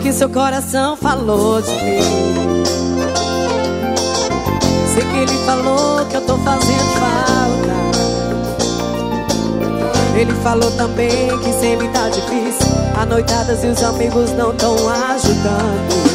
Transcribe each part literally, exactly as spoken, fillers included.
que seu coração falou de mim. Sei que ele falou que eu tô fazendo falta. Ele falou também que sempre tá difícil, a noitadas e os amigos não tão ajudando.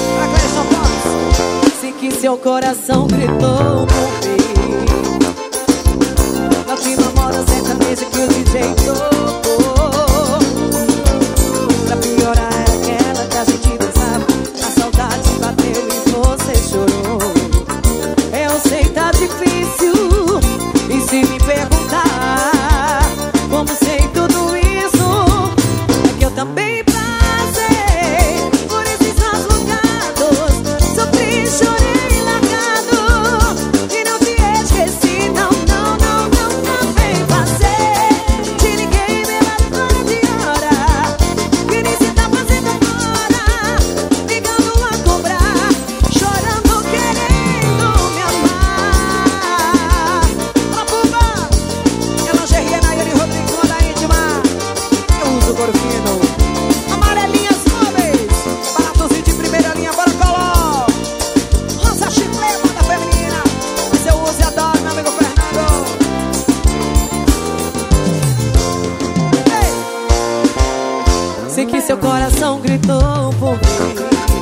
Sei que seu coração gritou por mim. Na última moda sertaneja que o D J tocou, pra piorar era aquela que a gente dançava. A saudade bateu e você chorou. Eu sei tá difícil, e se me perguntar como sei tudo isso, é que eu também passei por esses maus bocados. Sofri, chorei, largado, e não te esqueci. Não, não, não, não, também passei. Te liguei pela fora de hora, que nem cê tá fazendo agora, ligando a cobrar, chorando, querendo me amar. Pra Puba, é lingerie, Nayeli Rodrigues, uma da íntima. Eu uso couro fino, amarelinhas móveis, baratos e de primeira linha, bora color. Rosa chiclete da feminina, mas eu uso e adoro, meu amigo Fernando. Ei! Sei que seu coração gritou por mim.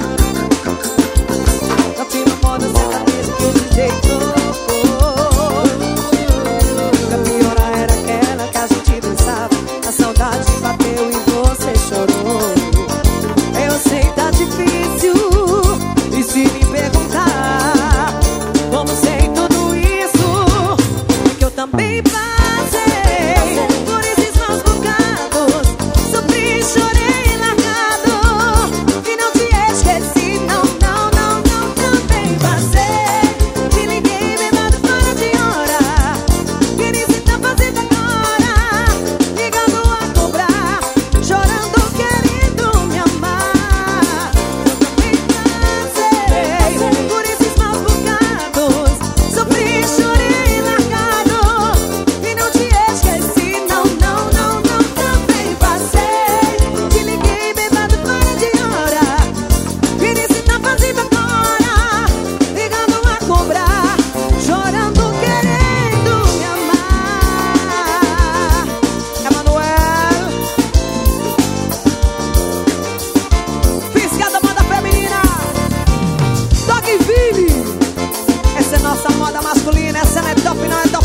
Na última moda sertaneja que o D J tocou, pra piorar era aquela que a gente dançava. A saudade bateu e você chorou. Eu sei tá difícil, e se me perguntar como sei tudo isso, é que eu também passei por esses maus bocados. Sofri, chorei, largado, e não te esqueci. Não, não, não, não, também passei. Te liguei bebado fora de hora, que nem cê tá fazendo agora, ligando a cobrar, chorando, querendo me amar. Eu também passei por esses maus bocados. Sofri, chorei, largado, e não te esqueci. Não, não, não, não, também passei. Te liguei bebado fora de hora, que nem cê tá fazendo agora, ligando a cobrar, chorando, querendo me amar. Emanuel, Fiscal da moda feminina, Dogville. Essa é nossa moda masculina, essa não é top, não é top.